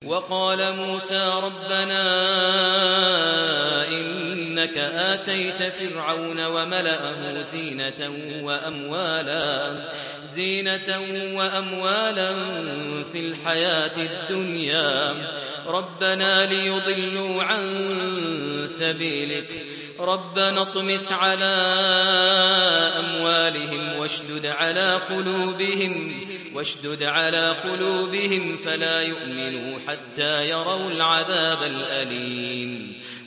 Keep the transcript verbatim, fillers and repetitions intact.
وقال موسى ربنا إنك آتيت فرعون وملأه زينة وأموالا, زينة وأموالا في الحياة الدنيا ربنا ليضلوا عن سبيلك ربنا اطمس على أموالهم واشدد على قلوبهم واشدد على قلوبهم فلا يؤمنوا حتى يروا العذاب الأليم